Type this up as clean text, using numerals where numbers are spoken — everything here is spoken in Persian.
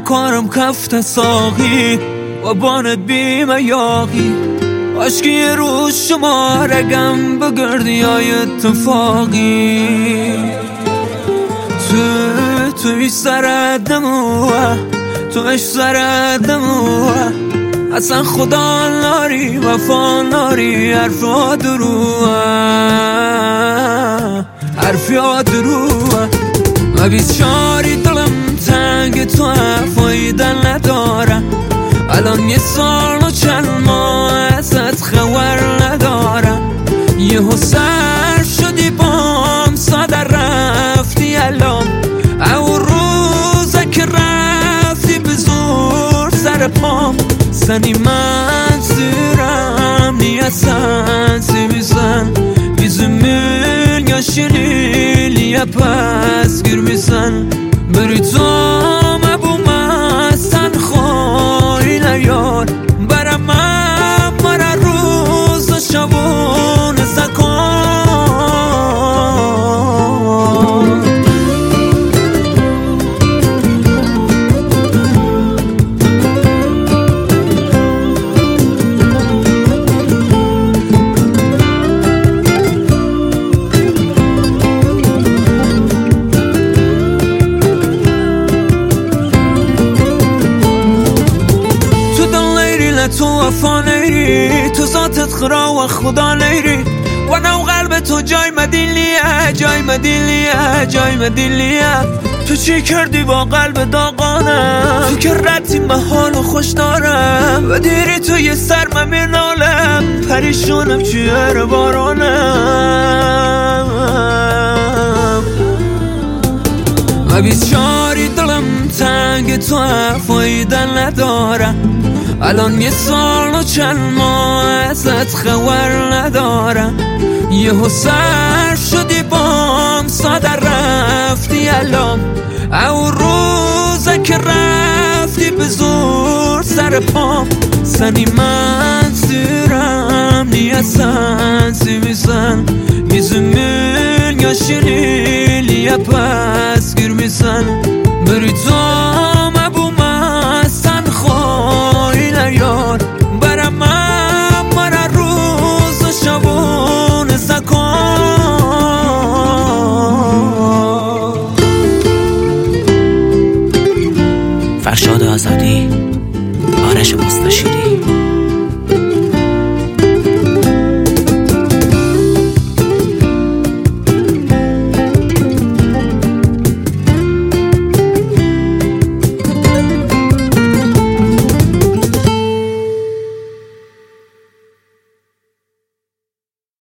کارم کفت ساقی و بانت بیم یاقی عشقی یه روز شما رگم بگردی های اتفاقی توی سردموه توش سردموه اصلا خدا ناری وفا ناری حرفا دروه حرفا دروه و بیچاری دلم تنگ تو فایده نداره الان یه سال و چند ماه ازت خبر نداره یهو سر شدی بام ساده رفتی الان او روزه که رفتی به زور سر پام سنی من زیرم نیه سنسی میزن بیزمین یا شنیل یا پس گیر میزن بری تو مبو مستن خوری نیار برم مرا روز و شبون زکان تو وفا نیری تو ذاتت خرا و خدا نیری و نو قلب تو جای مدیلیه جای مدیلیه جای مدیلیه تو چی کردی با قلب داغانم تو که ردی محال و خوش دارم و دیری تو یه سر من نالم پریشونم چیه بارانم و بیچاری دلم تنگ تو فایده نداره الان یه سال و چند ماه ازت خبر ندارم یهو سر شدی بام ساده رفتی الان او روزه که رفتی به زور سر پام سنی من زیرم نیه سنسی میزن میزمین یا شنیل یا پس گیر میزن بری تو